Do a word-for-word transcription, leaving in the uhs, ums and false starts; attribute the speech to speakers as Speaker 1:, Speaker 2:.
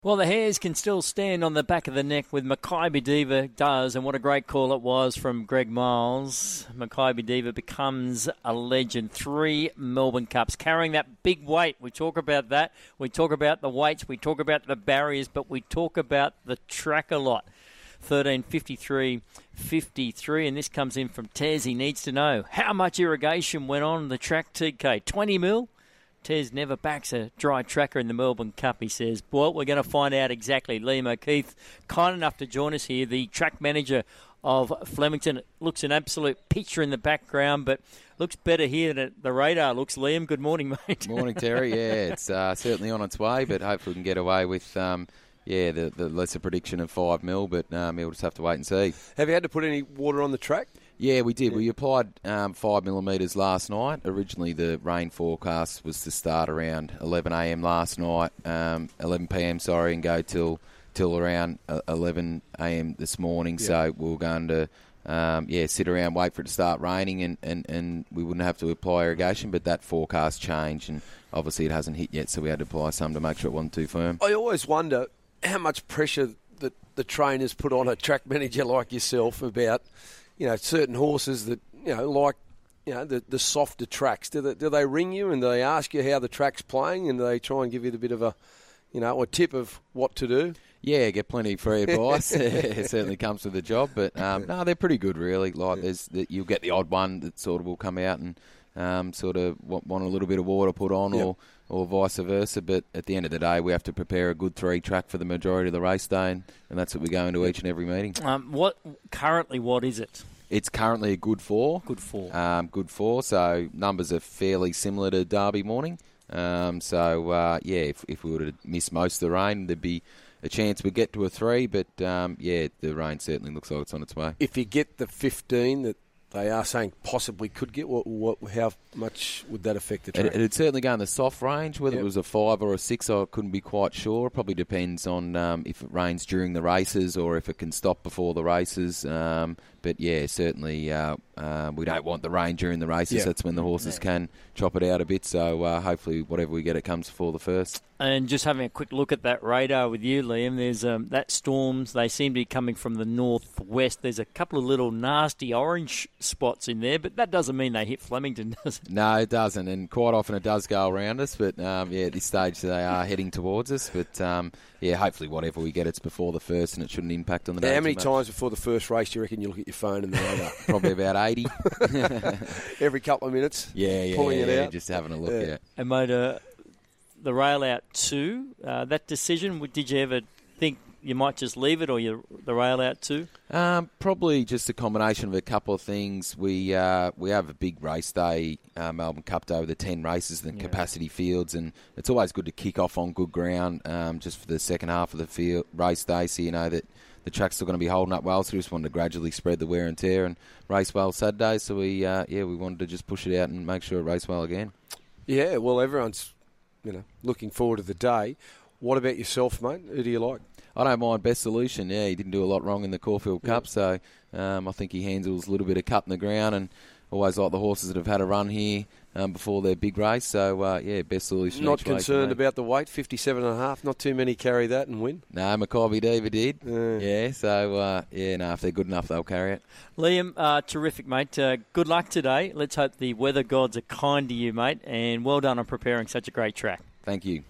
Speaker 1: Well, the hairs can still stand on the back of the neck with Makybe Diva does, and what a great call it was from Greg Miles. Makybe Diva becomes a legend. Three Melbourne Cups, carrying that big weight. We talk about that. We talk about the weights. We talk about the barriers, but we talk about the track a lot. thirteen fifty-three fifty-three, and this comes in from Tez. He needs to know how much irrigation went on the track, T K. twenty mil? Tez never backs a dry tracker in the Melbourne Cup, he says. Well, we're going to find out exactly. Liam O'Keefe, kind enough to join us here, the track manager of Flemington. It looks an absolute picture in the background, but looks better here than the radar looks. Liam, good morning, mate.
Speaker 2: Morning, Terry. Yeah, it's uh, certainly on its way, but hopefully we can get away with... Um, Yeah, the, the lesser prediction of five mil, but um, we'll just have to wait and see.
Speaker 3: Have you had to put any water on the track?
Speaker 2: Yeah, we did. Yeah. We applied um, five millimetres last night. Originally, the rain forecast was to start around eleven a.m. last night, um, eleven p.m. sorry, and go till till around eleven a.m. this morning. Yeah. So we were going to um, yeah sit around, wait for it to start raining, and, and, and we wouldn't have to apply irrigation. But that forecast changed, and obviously it hasn't hit yet, so we had to apply some to make sure it wasn't too firm.
Speaker 3: I always wonder how much pressure that the trainers put on a track manager like yourself about, you know, certain horses that, you know, like, you know, the, the softer tracks. Do they, do they ring you and do they ask you how the track's playing, and do they try and give you a bit of a, you know, a tip of what to do?
Speaker 2: Yeah, get plenty of free advice. It certainly comes with the job, but um, no, they're pretty good, really. Like, there's you'll get the odd one that sort of will come out and um, sort of want, want a little bit of water put on, yep. or. or vice versa, but at the end of the day, we have to prepare a good three track for the majority of the race day, and, and that's what we go into each and every meeting.
Speaker 1: Um, what currently, what is it?
Speaker 2: It's currently a good four.
Speaker 1: Good four.
Speaker 2: Um, good four, so numbers are fairly similar to Derby morning. Um, so, uh, yeah, if, if we were to miss most of the rain, there'd be a chance we'd get to a three, but, um, yeah, the rain certainly looks like it's on its way.
Speaker 3: If you get the fifteen that they are saying possibly could get, what, what, how much would that affect the track?
Speaker 2: It, it'd certainly go in the soft range. Whether
Speaker 3: yep.
Speaker 2: it was a five or a six, I couldn't be quite sure. Probably depends on um, if it rains during the races or if it can stop before the races. Um, but, yeah, certainly uh, uh, we don't want the rain during the races. Yep. That's when the horses yeah. can chop it out a bit. So uh, hopefully whatever we get, it comes before the first.
Speaker 1: And just having a quick look at that radar with you, Liam, there's um, that storms, they seem to be coming from the northwest. There's a couple of little nasty orange spots in there, but that doesn't mean they hit Flemington, does it?
Speaker 2: No, it doesn't, and quite often it does go around us, but um, yeah, at this stage they are heading towards us. But um, yeah, hopefully whatever we get, it's before the first, and it shouldn't impact on the day.
Speaker 3: How many times before the first race do you reckon you look at your phone and the radar?
Speaker 2: Probably about eighty.
Speaker 3: Every couple of minutes?
Speaker 2: Yeah, yeah,
Speaker 3: pulling
Speaker 2: yeah,
Speaker 3: it out?
Speaker 2: just having a look,
Speaker 3: yeah.
Speaker 2: yeah.
Speaker 1: And mate, uh, the rail out two, uh, that decision, did you ever think you might just leave it, or you the rail out too?
Speaker 2: Um, probably just a combination of a couple of things. We uh, we have a big race day, uh, Melbourne Cup Day, with the ten races and yeah. capacity fields, and it's always good to kick off on good ground um, just for the second half of the field race day, so you know that the track's still going to be holding up well. So we just wanted to gradually spread the wear and tear and race well Saturday. So we uh, yeah we wanted to just push it out and make sure it raced well again.
Speaker 3: Yeah, well, everyone's you know looking forward to the day. What about yourself, mate? Who do you like?
Speaker 2: I don't mind Best Solution. Yeah, he didn't do a lot wrong in the Caulfield Cup, so um, I think he handles a little bit of cut in the ground, and always like the horses that have had a run here um, before their big race. So, uh, yeah, Best Solution.
Speaker 3: Not concerned about the weight, fifty-seven and a half. Not too many carry that and win.
Speaker 2: No, Makybe Diva did.
Speaker 3: Uh,
Speaker 2: yeah, so, uh, yeah, no, if they're good enough, they'll carry it.
Speaker 1: Liam, uh, terrific, mate. Uh, good luck today. Let's hope the weather gods are kind to you, mate, and well done on preparing such a great track.
Speaker 2: Thank you.